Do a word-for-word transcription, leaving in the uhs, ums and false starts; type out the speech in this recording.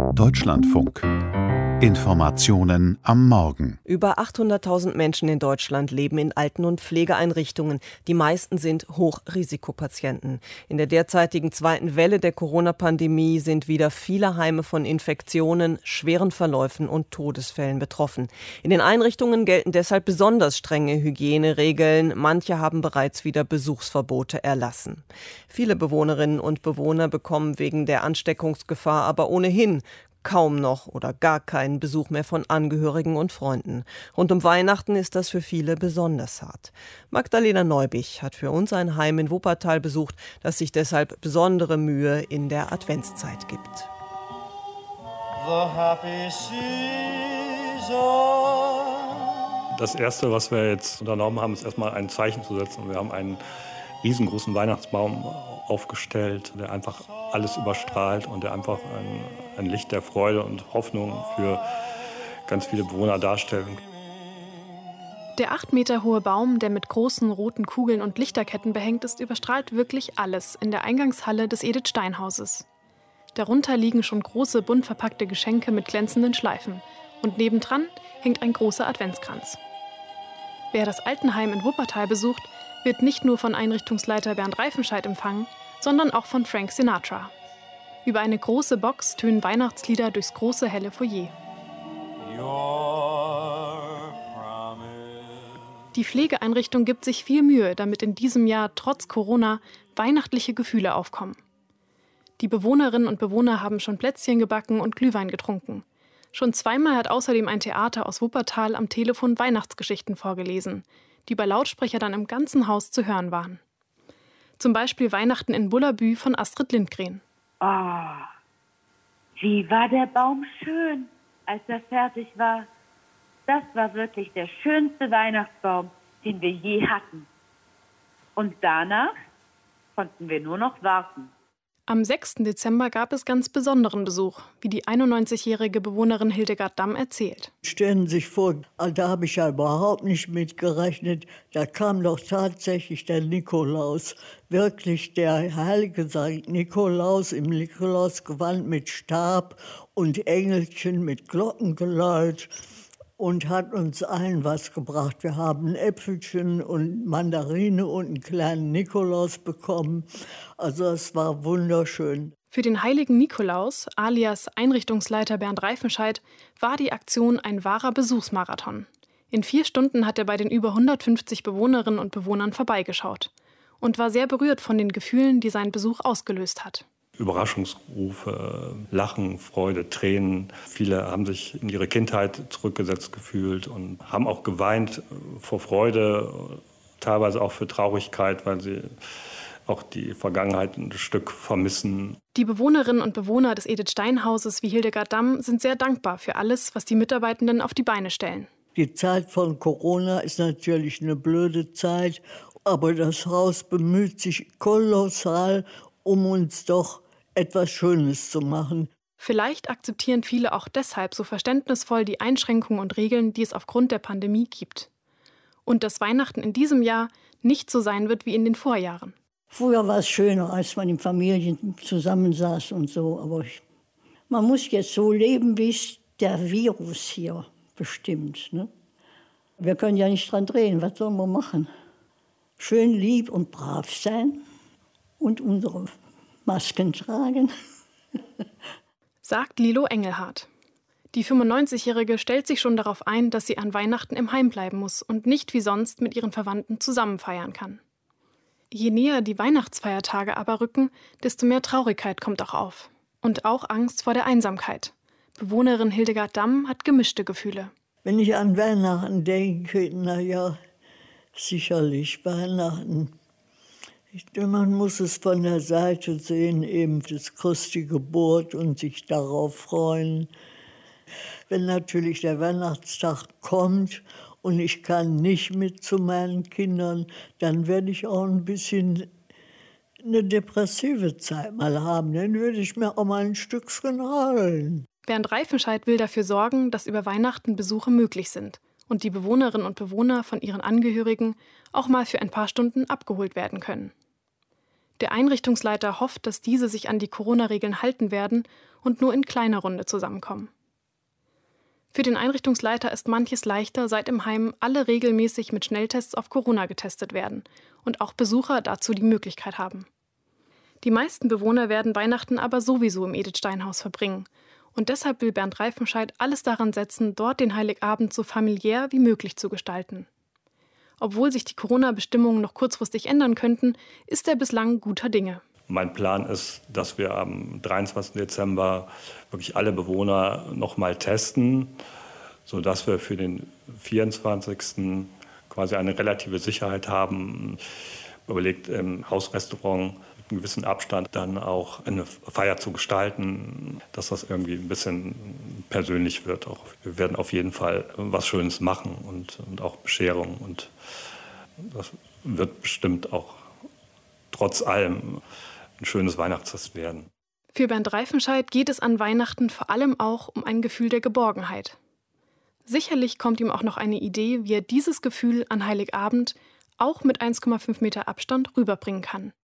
Deutschlandfunk. Informationen am Morgen. Über achthunderttausend Menschen in Deutschland leben in Alten- und Pflegeeinrichtungen. Die meisten sind Hochrisikopatienten. In der derzeitigen zweiten Welle der Corona-Pandemie sind wieder viele Heime von Infektionen, schweren Verläufen und Todesfällen betroffen. In den Einrichtungen gelten deshalb besonders strenge Hygieneregeln. Manche haben bereits wieder Besuchsverbote erlassen. Viele Bewohnerinnen und Bewohner bekommen wegen der Ansteckungsgefahr aber ohnehin kaum noch oder gar keinen Besuch mehr von Angehörigen und Freunden. Rund um Weihnachten ist das für viele besonders hart. Magdalena Neubich hat für uns ein Heim in Wuppertal besucht, das sich deshalb besondere Mühe in der Adventszeit gibt. The happy season. Das Erste, was wir jetzt unternommen haben, ist erstmal ein Zeichen zu setzen. Wir haben einen riesengroßen Weihnachtsbaum aufgestellt, der einfach alles überstrahlt und der einfach ein, ein Licht der Freude und Hoffnung für ganz viele Bewohner darstellt. Der acht Meter hohe Baum, der mit großen roten Kugeln und Lichterketten behängt ist, überstrahlt wirklich alles in der Eingangshalle des Edith-Stein-Hauses. Darunter liegen schon große, bunt verpackte Geschenke mit glänzenden Schleifen. Und nebendran hängt ein großer Adventskranz. Wer das Altenheim in Wuppertal besucht, wird nicht nur von Einrichtungsleiter Bernd Reifenscheid empfangen, sondern auch von Frank Sinatra. Über eine große Box tönen Weihnachtslieder durchs große, helle Foyer. Die Pflegeeinrichtung gibt sich viel Mühe, damit in diesem Jahr trotz Corona weihnachtliche Gefühle aufkommen. Die Bewohnerinnen und Bewohner haben schon Plätzchen gebacken und Glühwein getrunken. Schon zweimal hat außerdem ein Theater aus Wuppertal am Telefon Weihnachtsgeschichten vorgelesen, die über Lautsprecher dann im ganzen Haus zu hören waren. Zum Beispiel Weihnachten in Bullabü von Astrid Lindgren. Oh, wie war der Baum schön, als er fertig war. Das war wirklich der schönste Weihnachtsbaum, den wir je hatten. Und danach konnten wir nur noch warten. Am sechsten Dezember gab es ganz besonderen Besuch, wie die einundneunzigjährige Bewohnerin Hildegard Damm erzählt. Stellen Sie sich vor, da habe ich ja überhaupt nicht mit gerechnet. Da kam doch tatsächlich der Nikolaus. Wirklich der heilige Sankt Nikolaus im Nikolausgewand mit Stab und Engelchen mit Glockengeläut. Und hat uns allen was gebracht. Wir haben Äpfelchen und Mandarine und einen kleinen Nikolaus bekommen. Also es war wunderschön. Für den heiligen Nikolaus, alias Einrichtungsleiter Bernd Reifenscheid, war die Aktion ein wahrer Besuchsmarathon. In vier Stunden hat er bei den über hundertfünfzig Bewohnerinnen und Bewohnern vorbeigeschaut und war sehr berührt von den Gefühlen, die sein Besuch ausgelöst hat. Überraschungsrufe, Lachen, Freude, Tränen. Viele haben sich in ihre Kindheit zurückgesetzt gefühlt und haben auch geweint vor Freude, teilweise auch für Traurigkeit, weil sie auch die Vergangenheit ein Stück vermissen. Die Bewohnerinnen und Bewohner des Edith-Stein-Hauses wie Hildegard Damm sind sehr dankbar für alles, was die Mitarbeitenden auf die Beine stellen. Die Zeit von Corona ist natürlich eine blöde Zeit, aber das Haus bemüht sich kolossal, um uns doch etwas Schönes zu machen. Vielleicht akzeptieren viele auch deshalb so verständnisvoll die Einschränkungen und Regeln, die es aufgrund der Pandemie gibt. Und dass Weihnachten in diesem Jahr nicht so sein wird wie in den Vorjahren. Früher war es schöner, als man in Familien zusammensaß und so. Aber ich, man muss jetzt so leben, wie es der Virus hier bestimmt. Ne? Wir können ja nicht dran drehen. Was sollen wir machen? Schön lieb und brav sein und unsere Masken tragen. Sagt Lilo Engelhardt. Die fünfundneunzigjährige stellt sich schon darauf ein, dass sie an Weihnachten im Heim bleiben muss und nicht wie sonst mit ihren Verwandten zusammen feiern kann. Je näher die Weihnachtsfeiertage aber rücken, desto mehr Traurigkeit kommt auch auf. Und auch Angst vor der Einsamkeit. Bewohnerin Hildegard Damm hat gemischte Gefühle. Wenn ich an Weihnachten denke, na ja, sicherlich Weihnachten. Ich, man muss es von der Seite sehen, eben das Christi Geburt und sich darauf freuen. Wenn natürlich der Weihnachtstag kommt und ich kann nicht mit zu meinen Kindern, dann werde ich auch ein bisschen eine depressive Zeit mal haben. Dann würde ich mir auch mal ein Stückchen heulen. Bernd Reifenscheid will dafür sorgen, dass über Weihnachten Besuche möglich sind und die Bewohnerinnen und Bewohner von ihren Angehörigen auch mal für ein paar Stunden abgeholt werden können. Der Einrichtungsleiter hofft, dass diese sich an die Corona-Regeln halten werden und nur in kleiner Runde zusammenkommen. Für den Einrichtungsleiter ist manches leichter, seit im Heim alle regelmäßig mit Schnelltests auf Corona getestet werden und auch Besucher dazu die Möglichkeit haben. Die meisten Bewohner werden Weihnachten aber sowieso im Edith-Stein-Haus verbringen. Und deshalb will Bernd Reifenscheid alles daran setzen, dort den Heiligabend so familiär wie möglich zu gestalten. Obwohl sich die Corona-Bestimmungen noch kurzfristig ändern könnten, ist er bislang guter Dinge. Mein Plan ist, dass wir am dreiundzwanzigsten Dezember wirklich alle Bewohner noch mal testen, sodass wir für den vierundzwanzigsten quasi eine relative Sicherheit haben. Überlegt, im Hausrestaurant mit einem gewissen Abstand dann auch eine Feier zu gestalten, dass das irgendwie ein bisschen persönlich wird. Auch wir werden auf jeden Fall was Schönes machen und, und auch Bescherung. Und das wird bestimmt auch trotz allem ein schönes Weihnachtsfest werden. Für Bernd Reifenscheid geht es an Weihnachten vor allem auch um ein Gefühl der Geborgenheit. Sicherlich kommt ihm auch noch eine Idee, wie er dieses Gefühl an Heiligabend auch mit eins Komma fünf Meter Abstand rüberbringen kann.